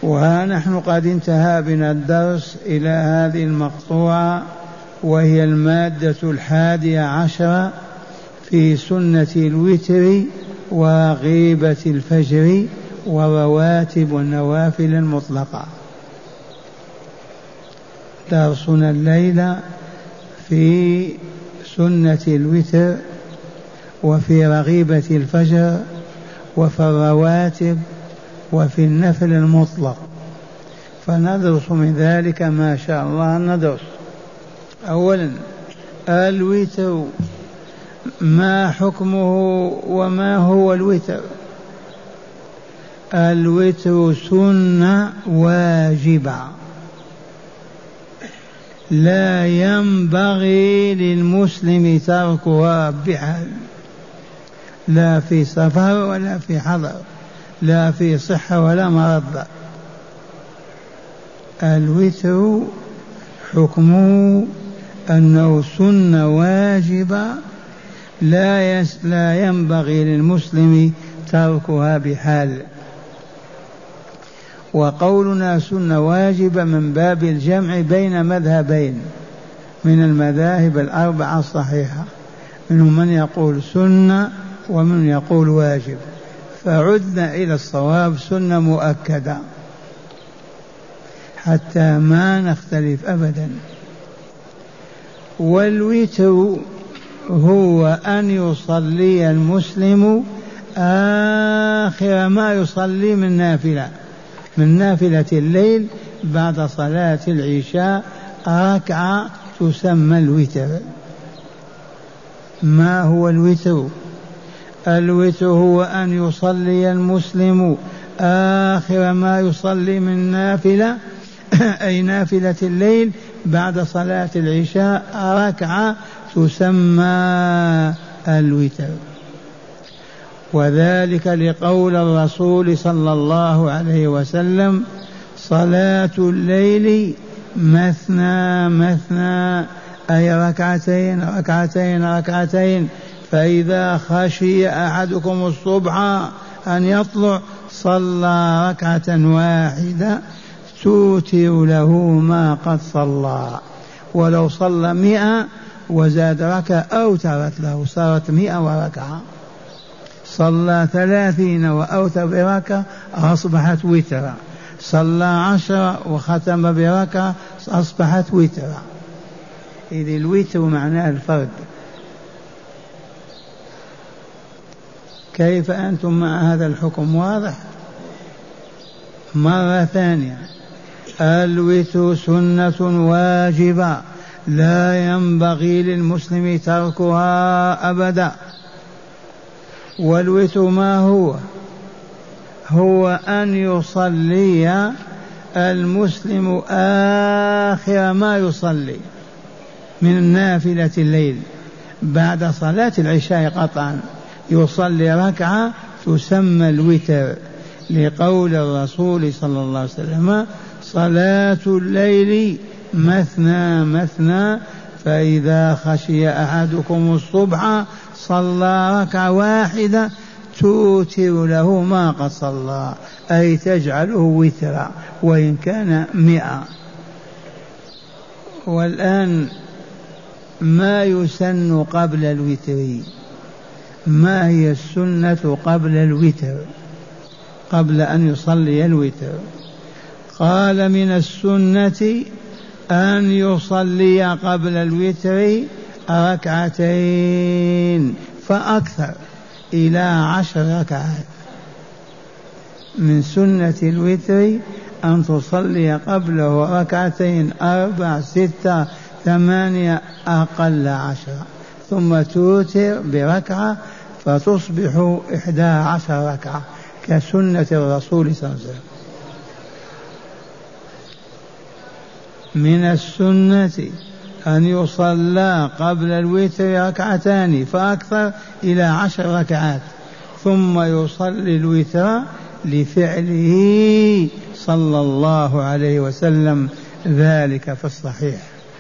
وها نحن قد انتهى بنا الدرس إلى هذه المقطوعة، وهي المادة 11 في سنة الوتر وغيبة الفجر ورواتب النوافل المطلقة. درسنا الليلة في سنة الوتر وفي رغيبة الفجر وفي الرواتب وفي النفل المطلق، فندرس من ذلك ما شاء الله ندرس. أولا الوتر، ما حكمه وما هو الوتر؟ الوتر سنة واجبة لا ينبغي للمسلم تركها بحال، لا في سفر ولا في حضر، لا في صحة ولا مرض. الوتر حكمه أنه سنة واجبة لا ينبغي للمسلم تركها بحال. وقولنا سنة واجبة من باب الجمع بين مذهبين من المذاهب الأربعة الصحيحة، منهم من يقول سنة ومن يقول واجب، فعدنا إلى الصواب سنة مؤكدة حتى ما نختلف أبدا. والوتر هو أن يصلي المسلم آخر ما يصلي من نافلة الليل بعد صلاة العشاء ركعة تسمى الوتر. ما هو الوتر؟ الوتر هو أن يصلي المسلم آخر ما يصلي من نافلة أي نافلة الليل بعد صلاة العشاء ركعة تسمى الوتر. وذلك لقول الرسول صلى الله عليه وسلم: صلاة الليل مثنى مثنى، أي ركعتين ركعتين ركعتين، فإذا خشي أحدكم الصبح أن يطلع صلى ركعة واحدة توتر له ما قد صلى، ولو صلى 100 وزاد ركعة أوترت له صارت 100 صلى 30 وأوتر بركعة أصبحت وترا، صلى 10 وختم بركعة أصبحت وترا. إذ الوتر معناه الفرد. كيف أنتم مع هذا الحكم؟ واضح؟ مرة ثانية، الوتر سنة واجبة لا ينبغي للمسلم تركها أبدا. والوتر ما هو؟ هو أن يصلي المسلم آخر ما يصلي من نافلة الليل بعد صلاة العشاء قطعا، يصلي ركعة تسمى الوتر، لقول الرسول صلى الله عليه وسلم: صلاة الليل مثنى مثنى، فإذا خشي أحدكم الصبح صلى ركعة واحدة توتر له ما قد صلى، أي تجعله وترا وإن كان 100. والآن ما يسن قبل الوتر؟ ما هي السنة قبل الوتر، قبل أن يصلي الوتر؟ قال: من السنة أن يصلي قبل الوتر ركعتين فأكثر إلى 10 ركعات. من سنة الوتر أن تصلي قبله 2 4 6 8 أقل 10، ثم توتر بركعة فتصبح 11 ركعة كسنة الرسول صلى الله عليه وسلم. من السنة أن يصلى قبل الوتر 2 فأكثر إلى 10 ركعات، ثم يصلي الوتر لفعله صلى الله عليه وسلم ذلك في الصحيح،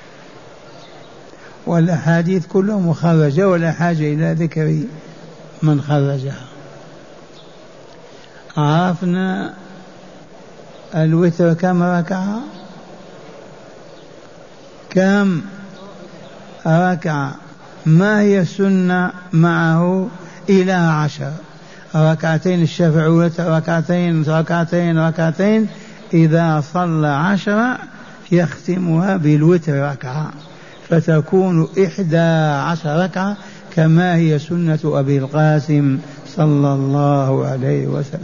والأحاديث كلها مخرجة ولا حاجة إلى ذكر من خرجها. عرفنا الوتر كم ركعة؟ كم ركعة؟ ما هي السنة معه؟ إلى 10 ركعتين الشفع والوتر، ركعتين ركعتين ركعتين، إذا صلى 10 يختمها بالوتر ركعة، فتكون 11 ركعة كما هي سنة أبي القاسم صلى الله عليه وسلم.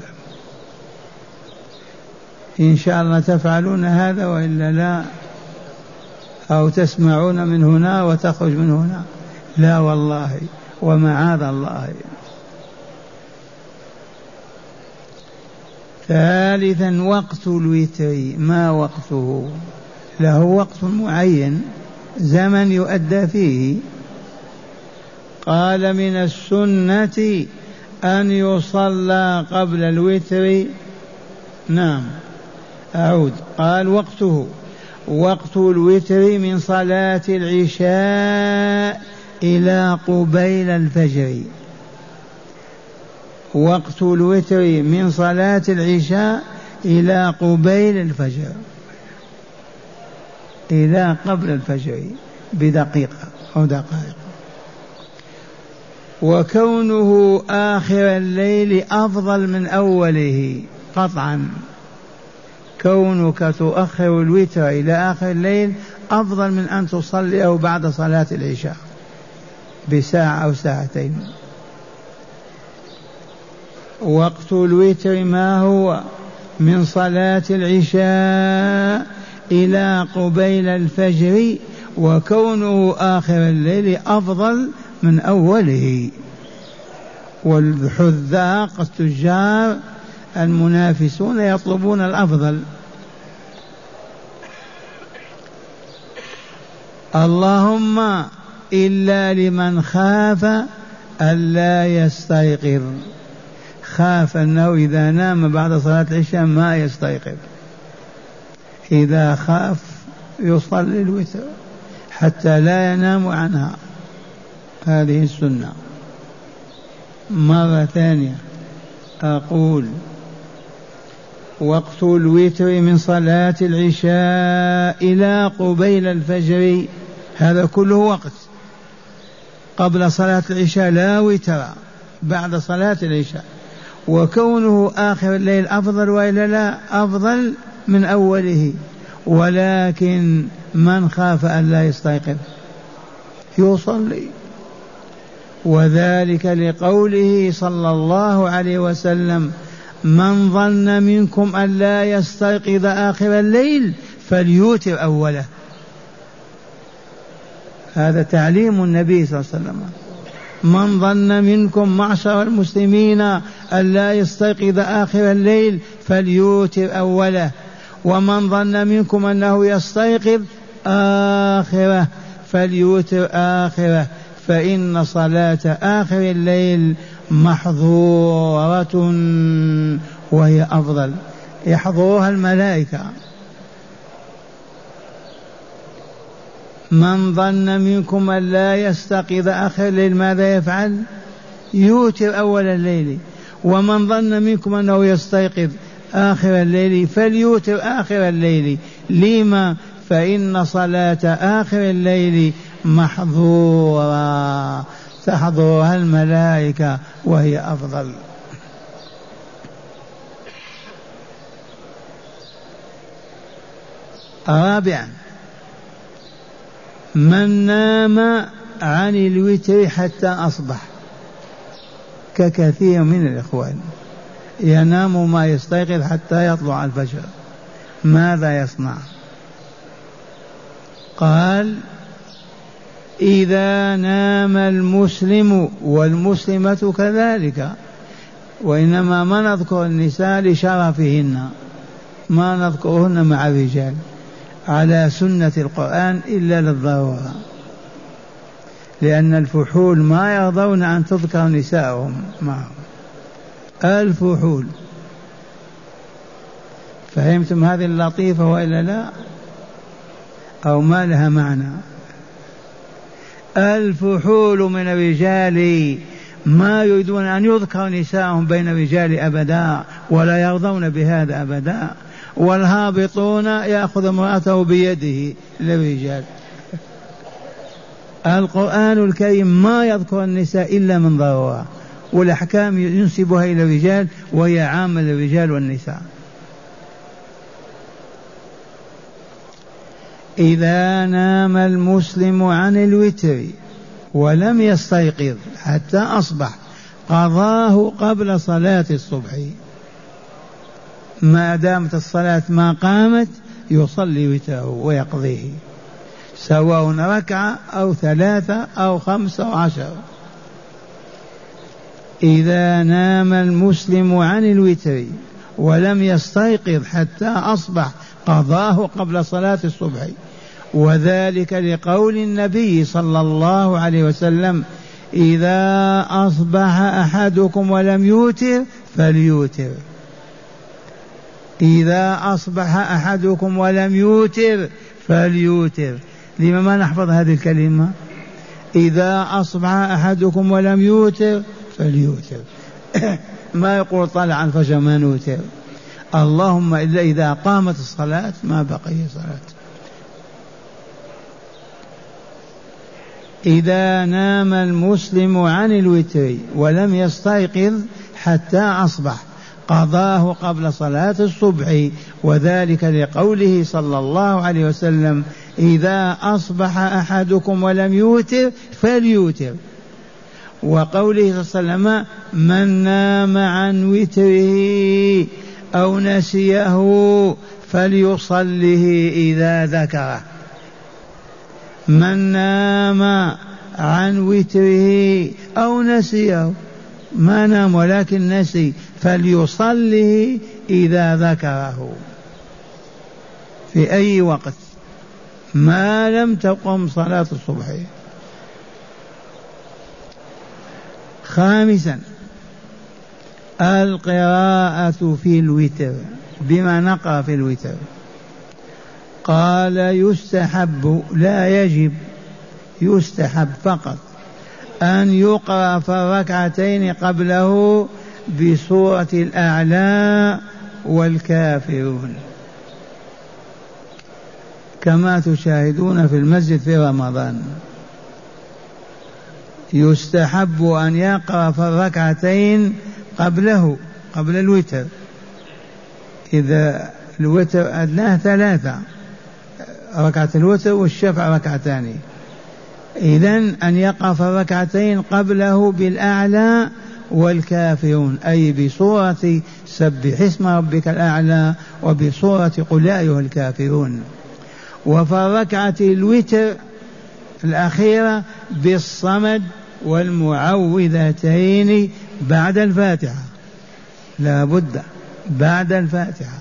إن شاء الله تفعلون هذا وإلا لا، أو تسمعون من هنا وتخرج من هنا؟ لا والله ومعاذ الله. ثالثا وقت الوتر، ما وقته؟ له وقت معين، زمن يؤدى فيه. قال من السنة أن يصلى قبل الوتر. نعم أعود، قال وقته وقت الوتر من صلاة العشاء إلى قبيل الفجر. وقت الوتر من صلاة العشاء إلى قبيل الفجر، إلى قبل الفجر بدقيقة أو دقائق. وكونه آخر الليل أفضل من أوله قطعا، كونك تؤخر الوتر إلى آخر الليل أفضل من أن تصليه بعد صلاة العشاء بساعة أو ساعتين. وقت الوتر ما هو؟ من صلاة العشاء إلى قبيل الفجر، وكونه آخر الليل أفضل من أوله. والحذاق التجار المنافسون يطلبون الأفضل. اللهم إلا لمن خاف ألا يستيقظ، خاف أنه إذا نام بعد صلاة العشاء ما يستيقظ، إذا خاف يصلي الوتر حتى لا ينام عنها. هذه السنة. مرة ثانية أقول وقت الوتر من صلاة العشاء إلى قبيل الفجر، هذا كله وقت. قبل صلاة العشاء لا وتر، بعد صلاة العشاء. وكونه آخر الليل أفضل وإلا لا؟ أفضل من أوله، ولكن من خاف أن لا يستيقظ يصلي. وذلك لقوله صلى الله عليه وسلم: من ظن منكم أن لا يستيقظ آخر الليل فليوتر أوله. هذا تعليم النبي صلى الله عليه وسلم. من ظن منكم معشر المسلمين أن لا يستيقظ آخر الليل فليوتر أوله، ومن ظن منكم أنه يستيقظ آخره فليوتر آخره، فإن صلاة آخر الليل محظورة وهي أفضل، يحضرها الملائكة. من ظن منكم أن لا يستيقظ آخر الليل ماذا يفعل؟ يوتر أول الليل. ومن ظن منكم أنه يستيقظ آخر الليل فليوتر آخر الليل. لما؟ فإن صلاة آخر الليل محظورة، تحضرها الملائكة وهي أفضل. رابعا: من نام عن الوتر حتى أصبح، ككثير من الإخوان ينام ما يستيقظ حتى يطلع الفجر، ماذا يصنع؟ قال: إذا نام المسلم والمسلمة كذلك، وإنما ما نذكر النساء لشرفهن، ما نذكرهن مع الرجال على سنة القرآن إلا للضرورة، لأن الفحول ما يرضون أن تذكر نساءهم معهم، الفحول. فهمتم هذه اللطيفة وإلا لا؟ أو ما لها معنى؟ الفحول من الرجال ما يريدون أن يذكر نساءهم بين الرجال أبدا، ولا يرضون بهذا أبدا، والهابطون يأخذ امرأته بيده للرجال. القرآن الكريم ما يذكر النساء إلا من ضرورة، والأحكام ينسبها إلى الرجال وهي عامة للرجال والنساء. إذا نام المسلم عن الوتر ولم يستيقظ حتى أصبح قضاه قبل صلاة الصبح، ما دامت الصلاة ما قامت يصلي وتره ويقضيه، سواء ركعة أو 3 أو 5 أو 10. إذا نام المسلم عن الوتر ولم يستيقظ حتى أصبح قضاه قبل صلاة الصبح، وذلك لقول النبي صلى الله عليه وسلم: إذا أصبح أحدكم ولم يوتر فليوتر. إذا أصبح أحدكم ولم يوتر فليوتر. لما ما نحفظ هذه الكلمة؟ إذا أصبح أحدكم ولم يوتر فليوتر. ما يقول طلع الفجر ما نوتر، اللهم إلا إذا قامت الصلاة ما بقي صلاة. إذا نام المسلم عن الوتر ولم يستيقظ حتى أصبح قضاه قبل صلاة الصبح، وذلك لقوله صلى الله عليه وسلم: إذا أصبح أحدكم ولم يوتر فليوتر. وقوله صلى الله عليه وسلم: من نام عن وتره أو نسيه فليصله إذا ذكره. من نام عن وتره أو نسيه، ما نام ولكن نسي، فليصله إذا ذكره في أي وقت ما لم تقم صلاة الصبح. خامسا القراءة في الوتر، بما نقرأ في الوتر. قال: يستحب لا يجب، يستحب فقط أن يقرأ في الركعتين قبله بسورة الأعلى والكافرون، كما تشاهدون في المسجد في رمضان. يستحب أن يقرأ في الركعتين قبله، قبل الوتر، إذا الوتر أدناه 3 ركعة، الوتر والشفع ركعتان، إذن أن يقرأ في الركعتين قبله بالأعلى والكافرون، أي بسورة سبح اسم ربك الأعلى وبسورة قل يا أيها الكافرون. وفي الركعة الوتر الأخيرة بالصمد والمعوذتين بعد الفاتحة، لا بد بعد الفاتحة.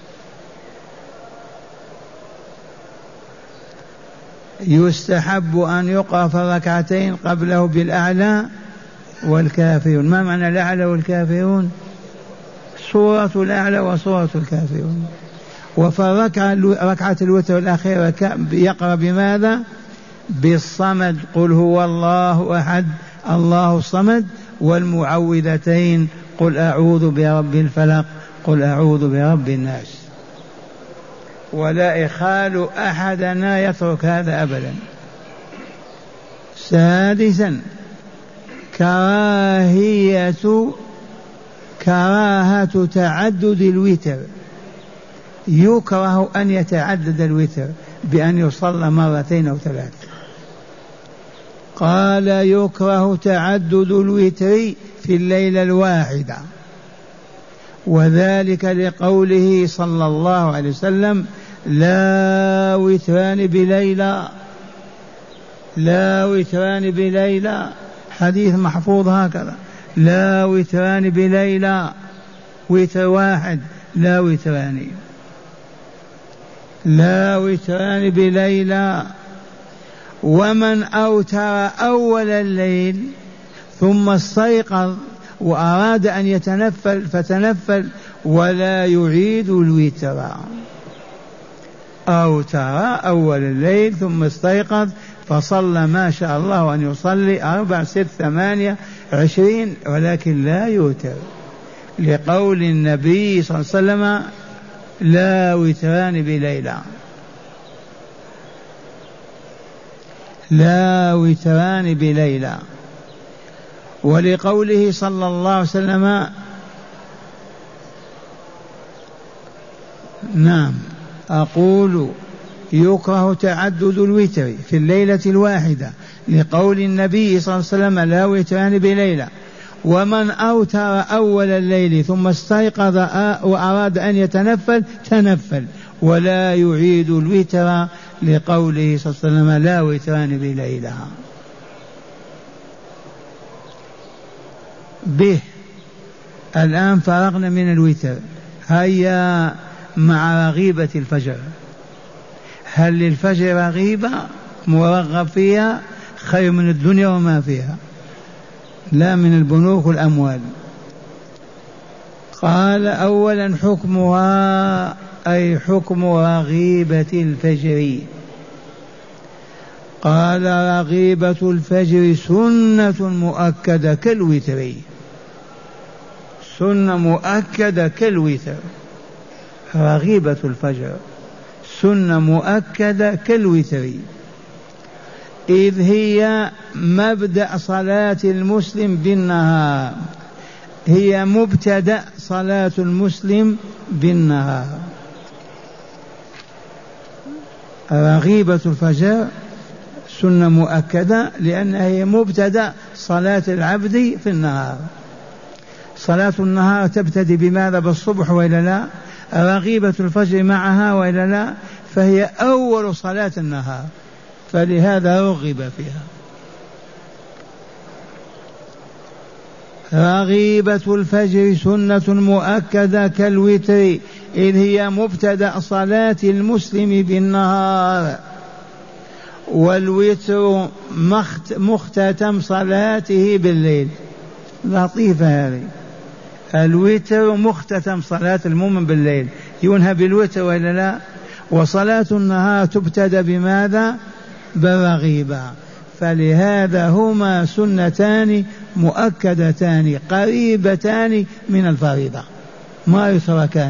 يستحب أن يقرأ في الركعتين قبله بالأعلى والكافرون. ما معنى الأعلى والكافرون؟ سورة الأعلى وسورة الكافرون. وفي ركعة الوتر الأخيرة يقرأ بماذا؟ بالصمد، قل هو الله أحد الله الصمد، والمعوذتين قل أعوذ برب الفلق قل أعوذ برب الناس. ولا إخال أحدنا يترك هذا أبدا. سادسا كراهة تعدد الوتر، يكره أن يتعدد الوتر بأن يصلى 2 أو 3. قال: يكره تعدد الوتر في الليلة الواحدة، وذلك لقوله صلى الله عليه وسلم: لا وتران بليلة، لا وتران بليلة، حديث محفوظ هكذا: لا وتران بليلة، وتر واحد لا وتران، لا وتران بليلة. ومن أوتر أول الليل ثم استيقظ وأراد أن يتنفل فتنفل ولا يعيد الوتر. أوتر أول الليل ثم استيقظ فصلى ما شاء الله أن يصلي 4 6 8 20، ولكن لا يوتر، لقول النبي صلى الله عليه وسلم: لا وتران بليلة، لا وتران بليلة. ولقوله صلى الله عليه وسلم نعم أقول يكره تعدد الوتر في الليلة الواحدة، لقول النبي صلى الله عليه وسلم لا وتران بليلة. ومن أوتر أول الليل ثم استيقظ وأراد أن يتنفل تنفل، ولا يعيد الوتر، لقوله صلى الله عليه وسلم لا وتران بليلة. به الآن فرغنا من الوتر، هيا مع رغيبة الفجر. هل للفجر رغيبة مرغب فيها خير من الدنيا وما فيها؟ لا، من البنوك والأموال. قال أولا حكمها أي حكم رغيبة الفجر. قال رغيبة الفجر سنة مؤكدة كالوتر، سنة مؤكدة كالوتر. رغيبة الفجر سنة مؤكدة كالوتر، إذ هي مبدأ صلاة المسلم بالنهار، هي مبتدأ صلاة المسلم بالنهار. رغيبة الفجر سنة مؤكدة لأنها هي مبتدأ صلاة العبد في النهار. صلاة النهار تبتدي بماذا؟ بالصبح وإلا لا؟ رغيبة الفجر معها وإلا لا؟ فهي أول صلاة النهار، فلهذا رغب فيها. رغيبة الفجر سنة مؤكدة كالوتر، إذ هي مبتدأ صلاة المسلم بالنهار، والوتر مختتم صلاته بالليل. لطيفة هذه، الوتر مختتم صلاة المؤمن بالليل، ينهى بالوتر وإلا لا؟ وصلاة النهار تبتدأ بماذا؟ بالرغيبة. فلهذا هما سنتان مؤكدتان قريبتان من الفريضة، ما يتركان.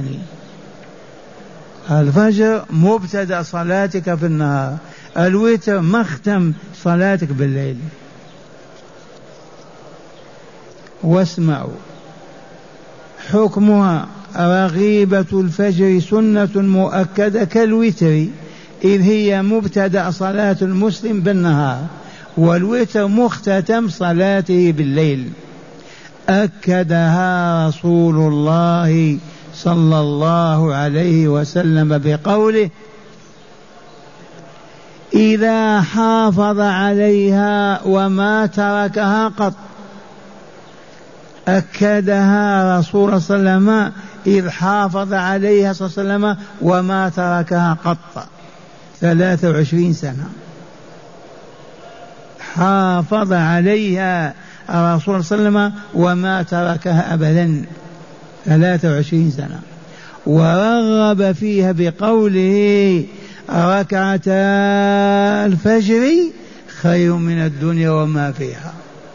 الفجر مبتدأ صلاتك في النهار، الوتر مختم صلاتك بالليل. واسمعوا حكمها رغيبة الفجر سنة مؤكدة كالوتر، إذ هي مبتدأ صلاة المسلم بالنهار، والوتر مختتم صلاته بالليل. أكدها رسول الله صلى الله عليه وسلم بقوله إذا حافظ عليها وما تركها قط. أكدها رسول الله صلى الله عليه وسلم إذ حافظ عليها صلى الله عليه وسلم وما تركها قط. 23 سنة حافظ عليها الرسول صلى الله عليه وسلم وما تركها أبدا، 23 سنة. ورغب فيها بقوله ركعتا الفجر خير من الدنيا وما فيها.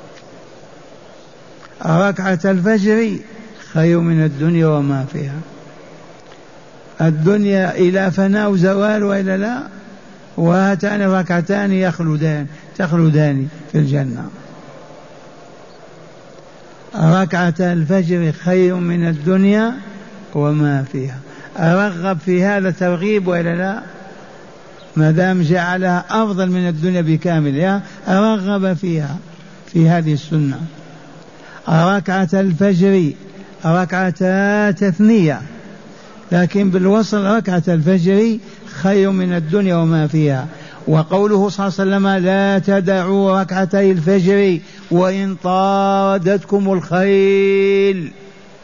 ركعة الفجر خير من الدنيا وما فيها. الدنيا إلى فناء وزوال وإلى لا، وهاتان ركعتان تخلدان في الجنة. ركعة الفجر خير من الدنيا وما فيها. أرغب في هذا ترغيب وإلا لا؟ ما دام جعلها أفضل من الدنيا بكاملها أرغب فيها في هذه السنة. ركعة الفجر ركعتا تثنية، لكن بالوصل ركعة الفجر خير من الدنيا وما فيها. وقوله صلى الله عليه وسلم لا تدعوا ركعتي الفجر وإن طاردتكم الخيل.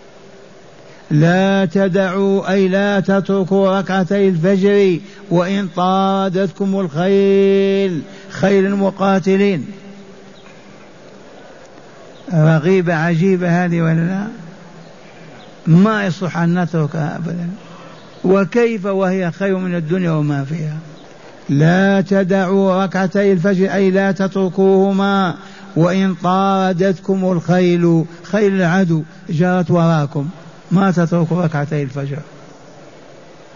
لا تدعوا أي لا تتركوا ركعتي الفجر وإن طاردتكم الخيل، خيل المقاتلين. رغيبة عجيبة هذه ولا لا؟ ما يصح أن نتركها أبدا. وكيف وهي خير من الدنيا وما فيها؟ لا تدعوا ركعتي الفجر أي لا تتركوهما وإن طاردتكم الخيل، خيل العدو جرت وراكم، ما تتركوا ركعتي الفجر.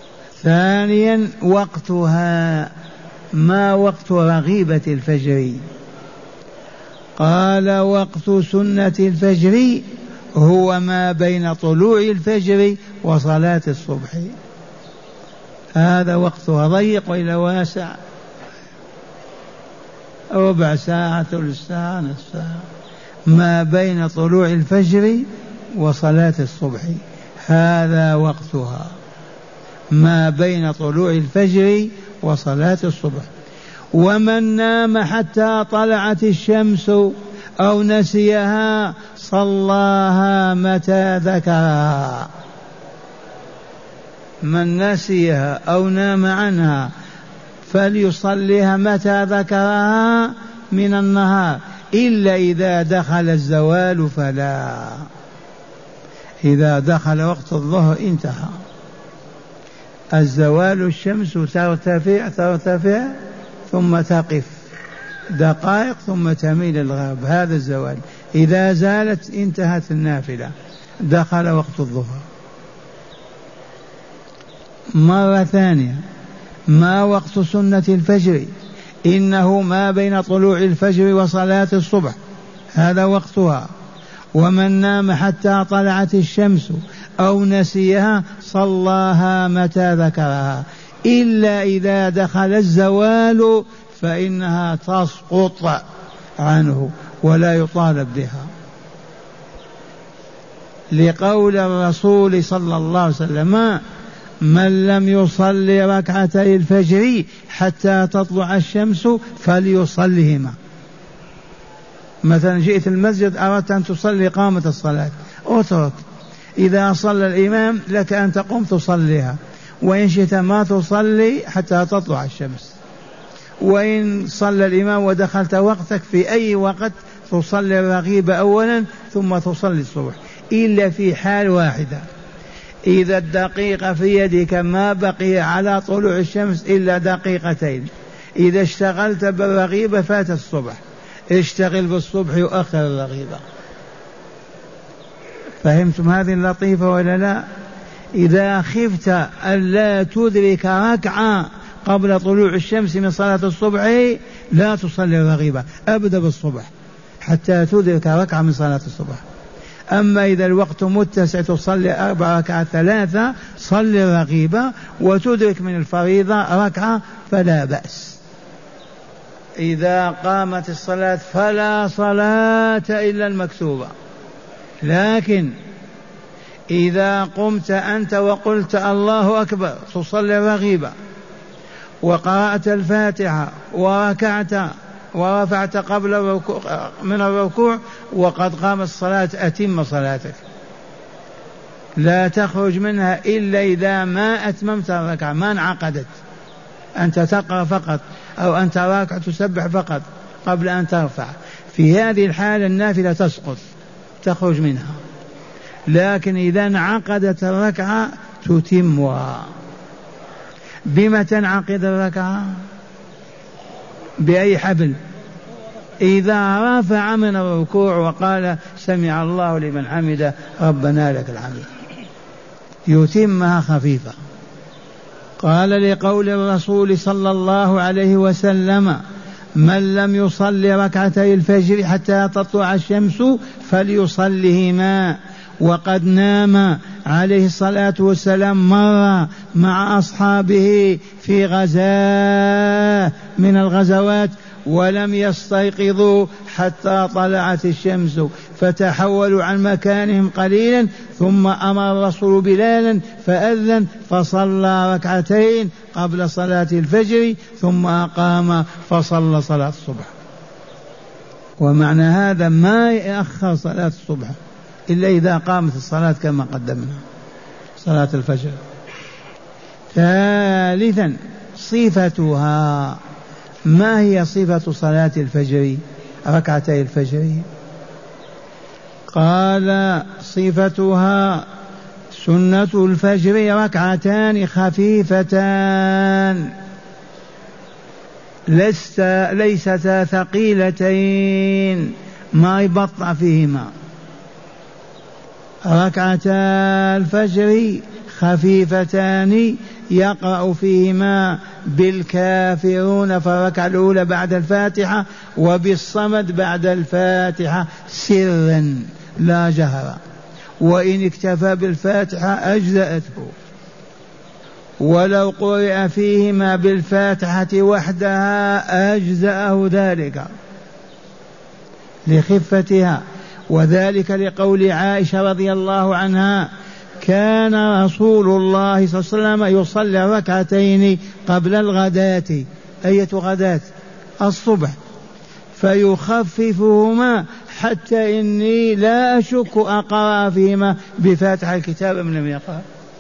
ثانيا وقتها، ما وقت رغيبة الفجر؟ قال وقت سنة الفجر هو ما بين طلوع الفجر وصلاة الصبح، هذا وقتها. ضيق وإلى واسع؟ ربع ساعة، ثلث ساعة، نصف ساعة. ما بين طلوع الفجر وصلاة الصبح هذا وقتها، ما بين طلوع الفجر وصلاة الصبح. ومن نام حتى طلعت الشمس أو نسيها صلاها متى ذكرها. من نسيها أو نام عنها فليصليها متى ذكرها من النهار، إلا إذا دخل الزوال فلا. إذا دخل وقت الظهر انتهى. الزوال الشمس ترتفع ثم تقف دقائق ثم تميل الغرب، هذا الزوال. إذا زالت انتهت النافلة، دخل وقت الظهر. مرة ثانية، ما وقت سنة الفجر؟ إنه ما بين طلوع الفجر وصلاة الصبح، هذا وقتها. ومن نام حتى طلعت الشمس أو نسيها صلاها متى ذكرها، إلا إذا دخل الزوال فإنها تسقط عنه ولا يطالب بها، لقول الرسول صلى الله عليه وسلم: من لم يصلي ركعتي الفجر حتى تطلع الشمس فليصلهما. مثلا جئت المسجد أردت أن تصلي قامة الصلاة، اترك، إذا صلى الإمام لك أن تقوم تصليها، وإن شئت ما تصلي حتى تطلع الشمس. وإن صلى الإمام ودخلت وقتك في أي وقت تصلي الرغيبة أولا ثم تصلي الصبح، إلا في حال واحدة: إذا الدقيقة في يدك ما بقي على طلوع الشمس إلا دقيقتين، إذا اشتغلت بالرغيبة فات الصبح، اشتغل بالصبح يؤخر الرغيبة. فهمتم هذه اللطيفة ولا لا؟ إذا خفت ألا تدرك ركعة قبل طلوع الشمس من صلاة الصبح لا تصلي الرغيبة، أبدأ بالصبح حتى تدرك ركعة من صلاة الصبح. أما إذا الوقت متسع تصلي 4 ركعات 3، صلي الرغيبة وتدرك من الفريضة ركعة فلا بأس. إذا قامت الصلاة فلا صلاة إلا المكتوبة، لكن إذا قمت أنت وقلت الله أكبر تصلي الرغيبة وقرأت الفاتحة وركعت ورفعت قبل الركوع من الركوع وقد قامت الصلاة، أتم صلاتك، لا تخرج منها إلا إذا ما أتممت الركعة، ما انعقدت، أنت تقرأ فقط أو أنت راكع تسبح فقط قبل أن ترفع. في هذه الحالة النافلة تسقط، تخرج منها. لكن إذا انعقدت الركعة تتمها. بما تنعقد الركعة؟ بأي حبل؟ إذا رفع من الركوع وقال سمع الله لمن حمده ربنا لك الحمد، يتمها خفيفة. قال لقول الرسول صلى الله عليه وسلم: من لم يصلي ركعتي الفجر حتى تطلع الشمس فليصلهما. وقد نام عليه الصلاة والسلام مرة مع أصحابه في غزاة من الغزوات ولم يستيقظوا حتى طلعت الشمس، فتحولوا عن مكانهم قليلا، ثم أمر الرسول بلالا فأذن فصلى ركعتين قبل صلاة الفجر، ثم أقام فصلى صلاة الصبح. ومعنى هذا ما يأخر صلاة الصبح إلا إذا قامت الصلاة كما قدمنا صلاة الفجر. ثالثا صفتها، ما هي صفة صلاة الفجر ركعتي الفجر؟ قال صفتها: سنة الفجر ركعتان خفيفتان ليستا ثقيلتين، ما يبطأ فيهما. ركعتا الفجر خفيفتان يقرأ فيهما بالكافرون في الركعة الأولى بعد الفاتحة، وبالصمد بعد الفاتحة سرا لا جهرا، وإن اكتفى بالفاتحة أجزأته، ولو قرئ فيهما بالفاتحة وحدها أجزأه ذلك لخفتها. وذلك لقول عائشة رضي الله عنها: كان رسول الله صلى الله عليه وسلم يصلي ركعتين قبل الغداة. أية غداة؟ الصبح، فيخففهما حتى إني لا أشك أقرأ فيهما بفاتحة الكتاب أم لم يقرأ.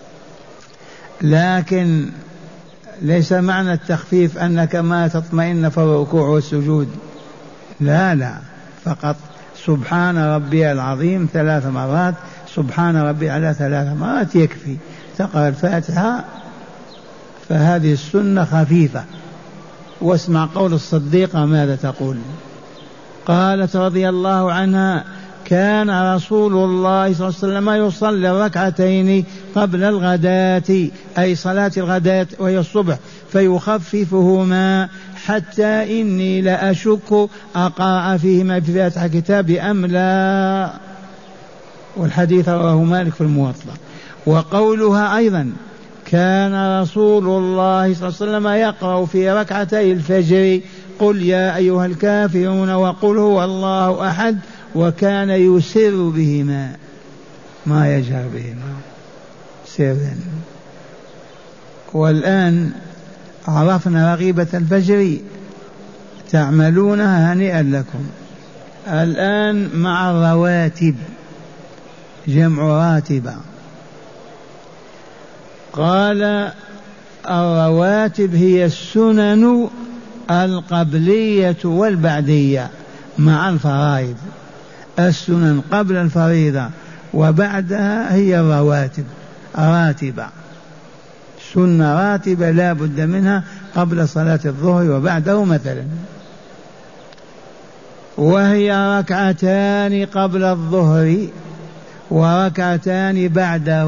لكن ليس معنى التخفيف أنك ما تطمئن في الركوع والسجود، لا، فقط سبحان ربي العظيم 3 مرات، سبحان ربي على 3 مرات يكفي، تقرأ الفاتحة. فهذه السنة خفيفة. واسمع قول الصديقة ماذا تقول. قالت رضي الله عنها: كان رسول الله صلى الله عليه وسلم يصلي ركعتين قبل الغداة، أي صلاة الغداة وهي الصبح، فيخففهما حتى إني لأشك أقرأ فيهما بفاتحة كتاب أم لا. والحديث رواه مالك في الموطأ. وقولها أيضا: كان رسول الله صلى الله عليه وسلم يقرأ في ركعتي الفجر قل يا أيها الكافرون وقل هو الله أحد، وكان يسر بهما ما يجهر بهما سرا. والآن عرفنا رغيبة الفجر، تعملونها هنيئا لكم. الآن مع الرواتب، جمع راتبة. قال: الرواتب هي السنن القبلية والبعدية مع الفرائض. السنن قبل الفريضة وبعدها هي الرواتب، راتبة، سنة راتبة لا بد منها قبل صلاة الظهر وبعده مثلا، وهي ركعتان قبل الظهر وركعتان بعده.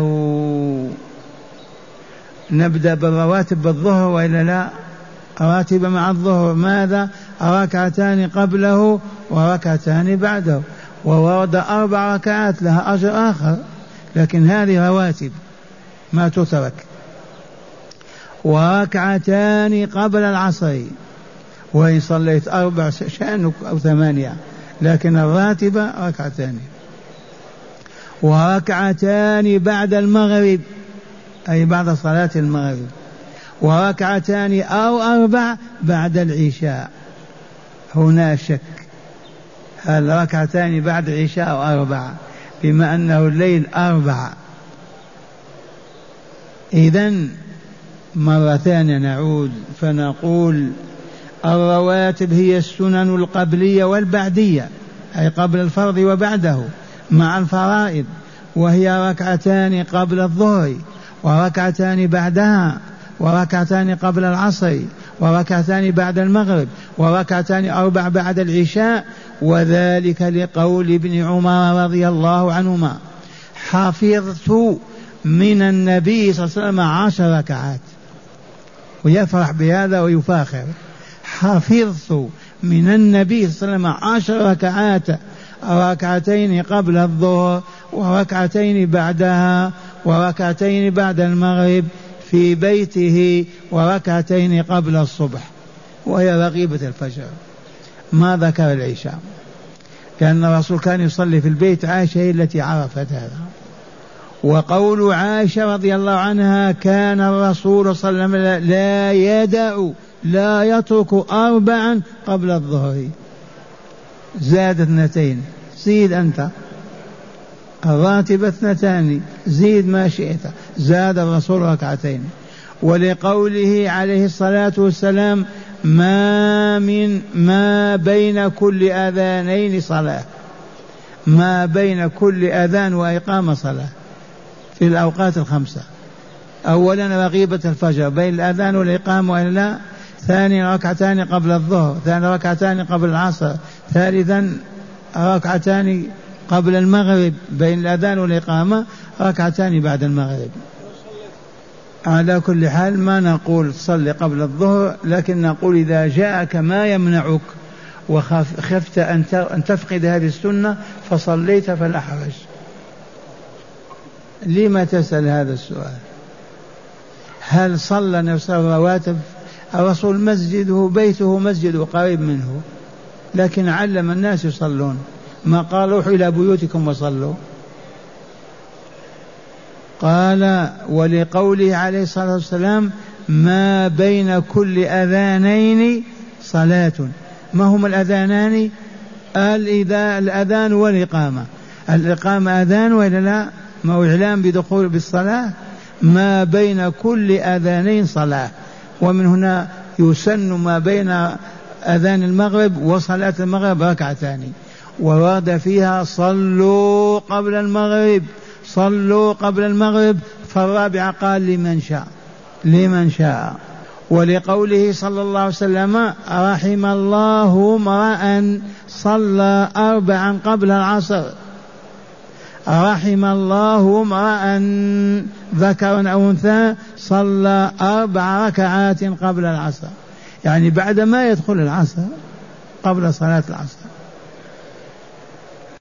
نبدأ بالرواتب بالظهر وإلا لا؟ راتب مع الظهر ماذا؟ ركعتان قبله وركعتان بعده، وورد 4 ركعات لها أجر آخر، لكن هذه رواتب ما تترك. وركعتان قبل العصر، وإن صليت 4 شأنك أو 8، لكن الراتبة ركعتان. وركعتان بعد المغرب، أي بعد صلاة المغرب، وركعتان أو 4 بعد العشاء. هنا الشك، هل ركعتان بعد العشاء أو 4؟ بما أنه الليل 4. إذن مرة ثانية نعود فنقول: الرواتب هي السنن القبلية والبعدية، أي قبل الفرض وبعده مع الفرائض، وهي ركعتان قبل الظهر وركعتان بعدها وركعتان قبل العصر وركعتان بعد المغرب وركعتان 4 بعد العشاء. وذلك لقول ابن عمر رضي الله عنهما: حفظت من النبي صلى الله عليه وسلم 10 ركعات. ويفرح بهذا ويفاخر: حفظت من النبي صلى الله عليه وسلم 10 ركعات، ركعتين قبل الظهر وركعتين بعدها وركعتين بعد المغرب في بيته وركعتين قبل الصبح، وهي رغيبة الفجر. ما ذكر العشاء، كأن الرسول كان يصلي في البيت، عائشة هي التي عرفت هذا. وقول عائشة رضي الله عنها: كان الرسول صلى الله عليه وسلم لا يدع لا يترك 4 قبل الظهر. زاد 2، زيد أنت. الراتب 2، زيد ما شئت. زاد الرسول 2 ركعتين. ولقوله عليه الصلاة والسلام: ما بين كل أذانين صلاة، ما بين كل أذان وإقامة صلاة في الأوقات 5. أولا رغيبة الفجر بين الأذان والإقامة وإلا. ثانيا ركعتان قبل الظهر. ثانيا ركعتان قبل العصر. ثالثا ركعتان قبل المغرب بين الأذان والإقامة. ركعتان بعد المغرب. على كل حال ما نقول صل قبل الظهر، لكن نقول إذا جاءك ما يمنعك وخفت أن تفقد هذه السنة فصليت فلا حرج. لما تسأل هذا السؤال؟ هل صلى نفس الرواتب؟ الرسول مسجده بيته مسجد قريب منه، لكن علم الناس يصلون، ما قال روحوا إلى بيوتكم وصلوا. قال ولقوله عليه الصلاة والسلام ما بين كل أذانين صلاة. ما هما الأذانان؟ الأذان والإقامة. الإقامة أذان ولا لا؟ ما هو إعلام بدخول بالصلاة. ما بين كل أذانين صلاة، ومن هنا يسن ما بين أذان المغرب وصلاة المغرب ركعتان، وراد فيها صلوا قبل المغرب، صلوا قبل المغرب، فالرابع قال لمن شاء. ولقوله صلى الله عليه وسلم رحم الله امرأ صلى 4 قبل العصر. رحم الله امرأ ذكر أو أنثى صلى 4 ركعات قبل العصر، يعني بعد ما يدخل العصر قبل صلاة العصر.